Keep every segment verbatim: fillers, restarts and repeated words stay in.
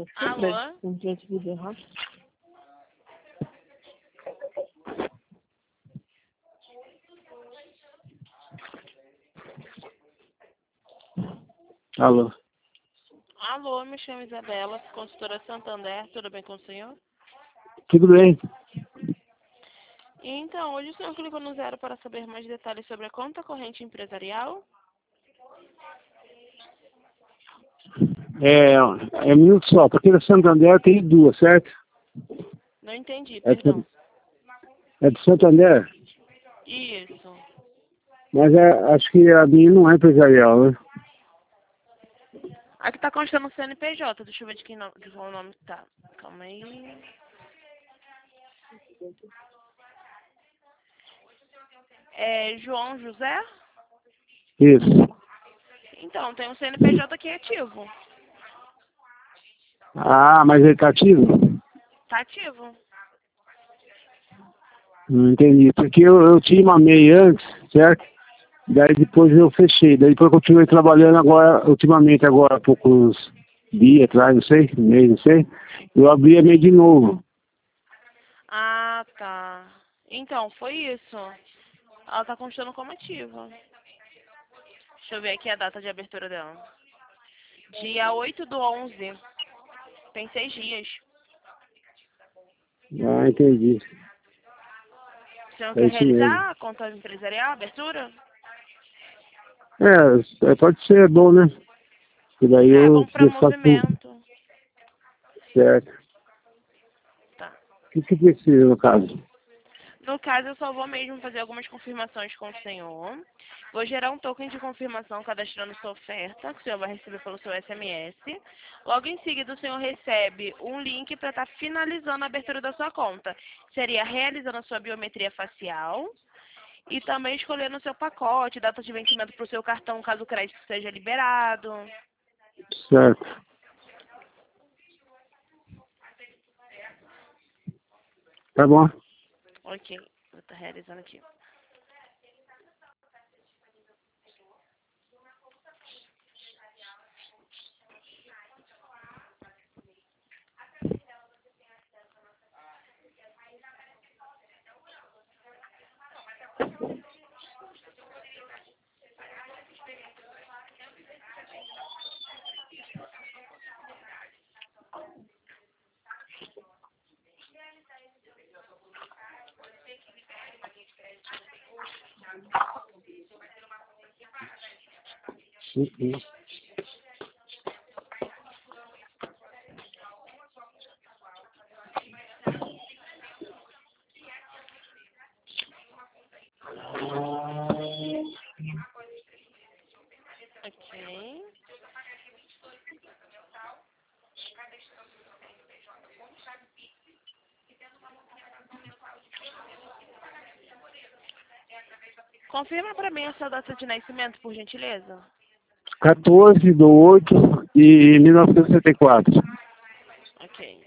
Alô? Não tinha te vídeo errado. Alô? Alô, me chamo Isabela, consultora Santander, tudo bem com o senhor? Tudo bem? Então, hoje o senhor clicou no zero para saber mais detalhes sobre a conta corrente empresarial? É, é um minuto só, porque no Santander tem duas, certo? Não entendi, É perdão. de, é de Santander, Isso. mas é, acho que a minha não é empresarial, né? Aqui tá constando o C N P J, deixa eu ver de, quem no... de qual nome tá. Calma aí. É João José? Isso. Então, tem um C N P J aqui ativo. Ah, mas ele tá ativo? Tá ativo. Não entendi, porque eu, eu tinha uma M E I antes, certo? Daí depois eu fechei, daí depois eu continuei trabalhando agora, ultimamente agora, há poucos dias atrás, não sei, um mês, não sei, eu abri a M E I de novo. Ah, tá. Então, foi isso. Ela tá constando como ativa. Deixa eu ver aqui a data de abertura dela. Dia oito do onze. Tem seis dias. Ah, entendi. Você não É quer isso mesmo. realizar a conta empresarial, a abertura? É, é, pode ser bom, né? Porque daí É, eu vamos para preciso fazer tudo movimento. certo. Tá. O que que precisa no caso? No caso, eu só vou mesmo fazer algumas confirmações com o senhor. Vou gerar um token de confirmação cadastrando sua oferta, que o senhor vai receber pelo seu S M S. Logo em seguida, o senhor recebe um link para estar finalizando a abertura da sua conta. Seria realizando a sua biometria facial e também escolhendo o seu pacote, data de vencimento para o seu cartão, caso o crédito seja liberado. Certo. Tá bom. Ok, vou estar realizando aqui. Uhum. Ok. Confirma para mim a sua data de nascimento, por gentileza. quatorze de oito de mil novecentos e sessenta e quatro. Ok.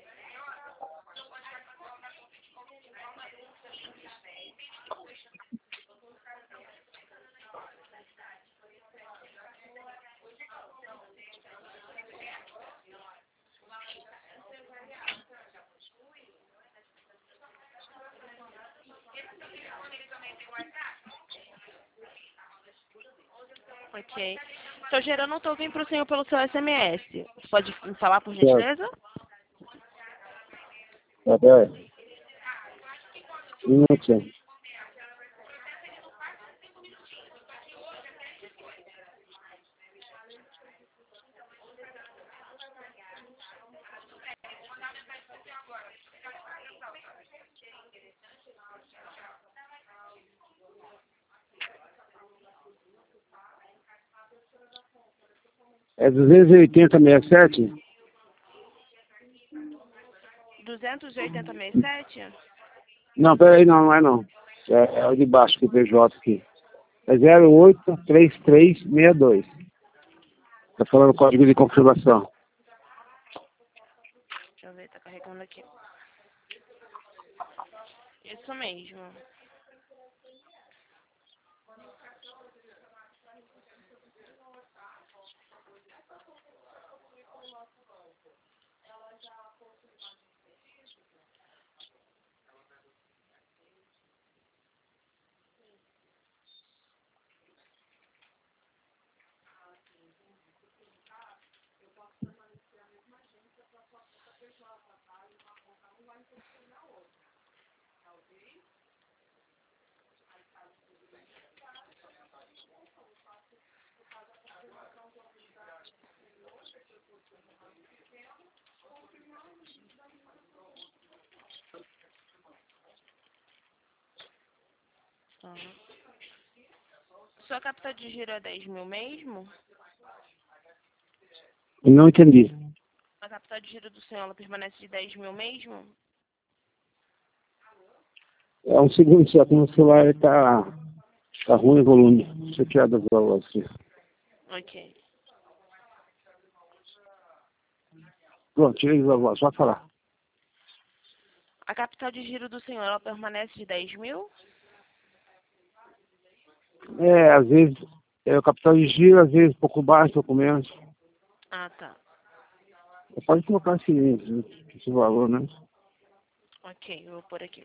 Ok. Estou gerando um token para o senhor pelo seu S M S. Você pode me falar, por Certo. gentileza? Tá bem. Um minutinho. É duzentos e oitenta sessenta e sete? duzentos e oitenta e sete? Não, peraí, não, não é não. É, é o de baixo, que o P J aqui. É zero oito três três seis dois. Tá falando o código de confirmação. Deixa eu ver, tá carregando aqui. Isso mesmo. Tá. Sua capital de giro é dez mil mesmo? Não entendi. A capital de giro do senhor ela permanece de dez mil mesmo? É um segundo só que o meu celular tá, tá ruim o volume. Deixa eu tirar das aulas aqui. Ok. Pronto, tirei das aulas, só falar. A capital de giro do senhor ela permanece de dez mil? É, às vezes é o capital de giro, às vezes um pouco baixo, um pouco menos. Ah, tá. Pode colocar esse, esse valor, né? Ok, eu vou pôr aqui.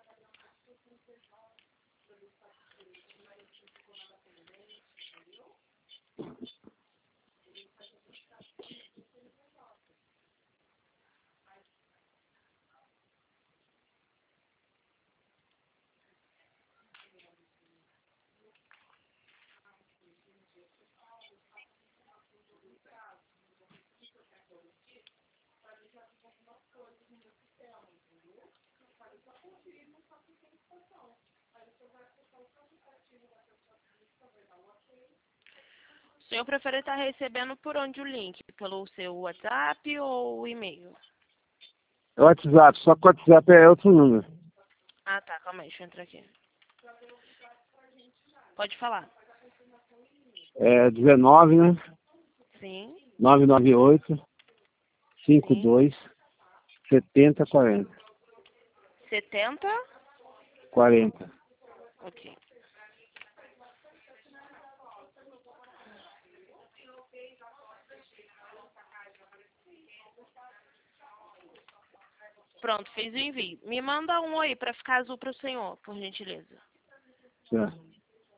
O senhor prefere estar recebendo por onde o link? Pelo seu WhatsApp ou e-mail? É o WhatsApp, só que o WhatsApp é outro número. Ah, tá. Calma aí, deixa eu entrar aqui. Pode falar. É dezenove, né? Sim, nove nove oito, cinco sim. dois, setenta, quarenta. setenta? quarenta. Ok. Pronto, fez o envio. Me manda um aí para ficar azul para o senhor, por gentileza. Certo.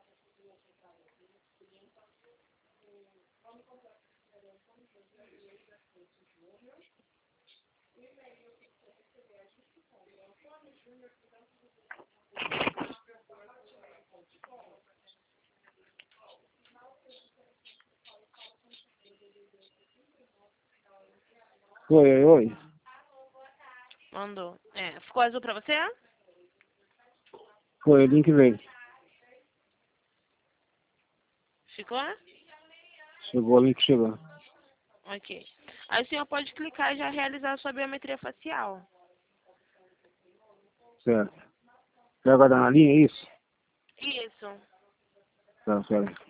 Oi, oi, oi. Mandou. É, ficou azul para você? Foi, o link veio. Ficou? Chegou, o link chegou. Ok. Aí o senhor pode clicar e já realizar a sua biometria facial. Certo. Quer aguardar na linha, é isso? Isso. Tá, certo.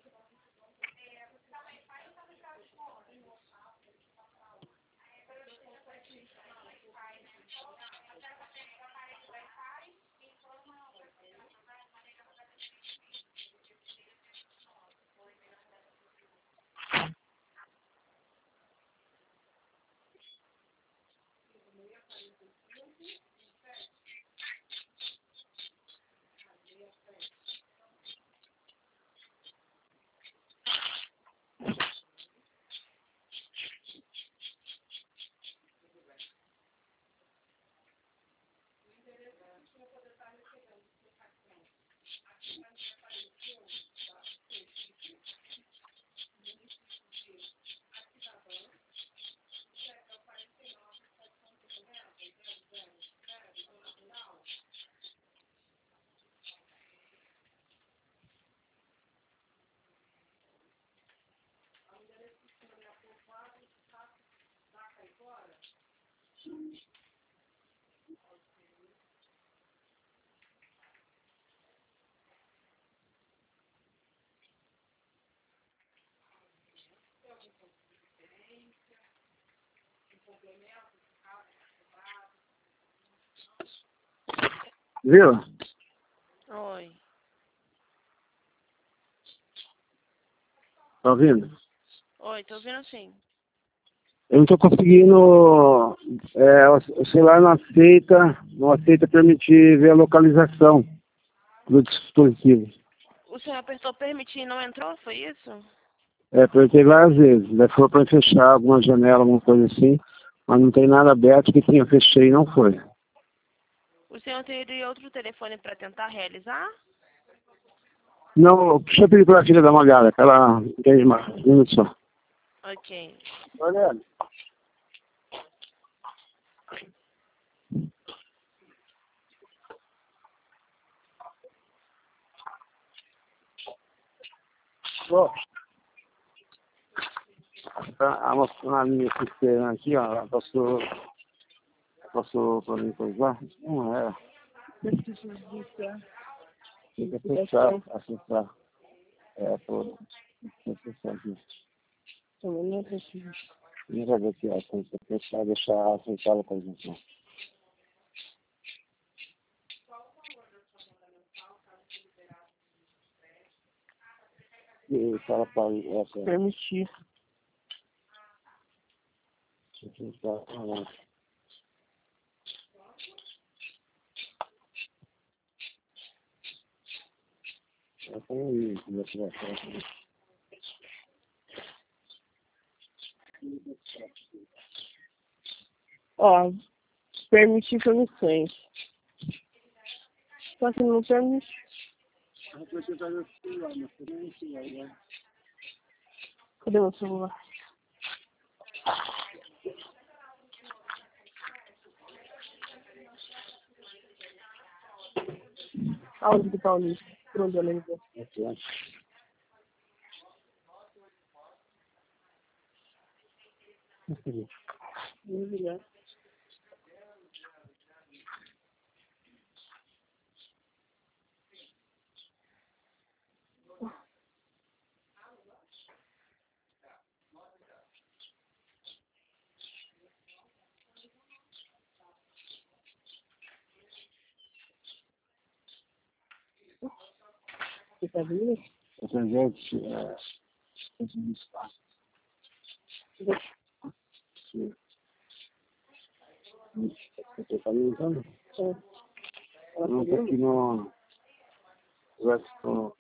Viu? Oi. Tá ouvindo? Oi, tô ouvindo sim. Eu não tô conseguindo. É, o celular não aceita, não aceita permitir ver a localização do dispositivo. O senhor apertou permitir e não entrou, foi isso? É, apertei várias vezes. Daí foi para fechar alguma janela, alguma coisa assim, mas não tem nada aberto que tinha, fechei e não foi. O senhor teria outro telefone para tentar realizar? Não, deixa eu pedir para a filha dar uma olhada, que ela entende mais. Um minuto só. Ok. Olha. Ó, a moça na minha cisterna aqui, ó, ela passou, passou pra mim coisar. Não era. Tem que acessar, acessar. É, toda. Tem que acessar aqui. Também não preciso. Não vai ver aqui, ó. Tem que acessar, deixar acessar a coisa aqui. E fala para essa. Permitir. Acessar, ah, eu tenho isso, deixa eu ver. Ó, permitir permissões. Só que não permite. Cadê o celular? Aonde que tá o lixo? Por onde eu lembro? Aqui, ó. Obrigado. Você tá vendo? Essa gente, é, esse espaço. Sim. Você tá me usando? É. Eu não tô aqui no... Eu acho que tô...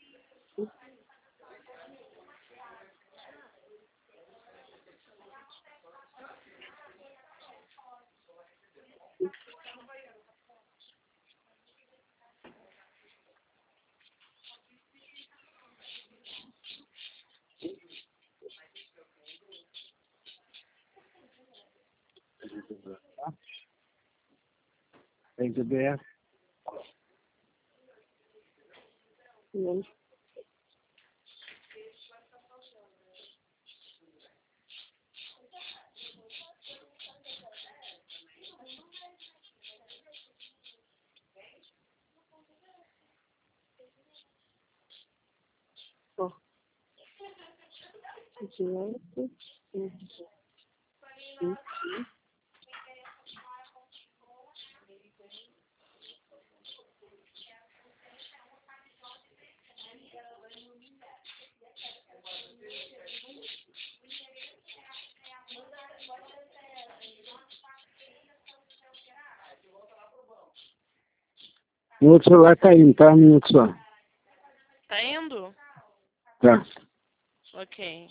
Tem que ver. Não. Ó. Direto. O outro celular tá indo, tá? Um minuto só. Tá indo? Tá. Ok.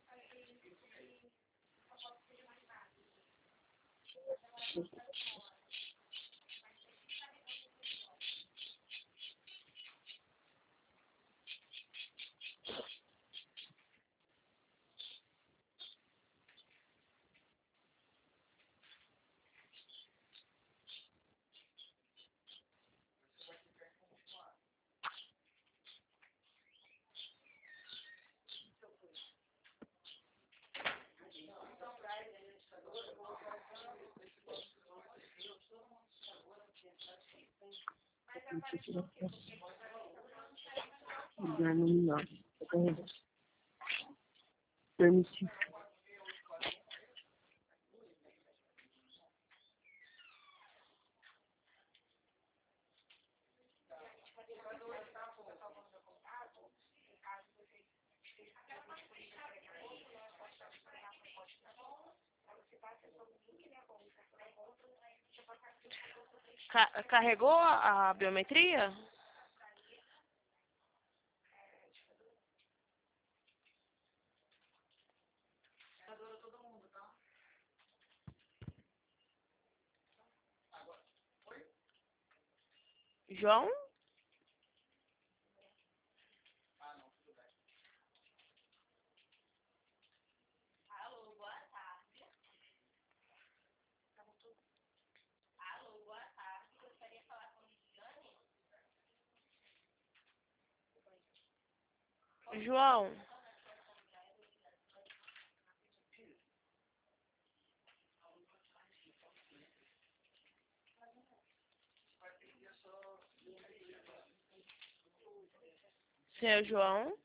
Lugar nominal. Permitir. Ca- carregou a biometria? João? João? senhor João?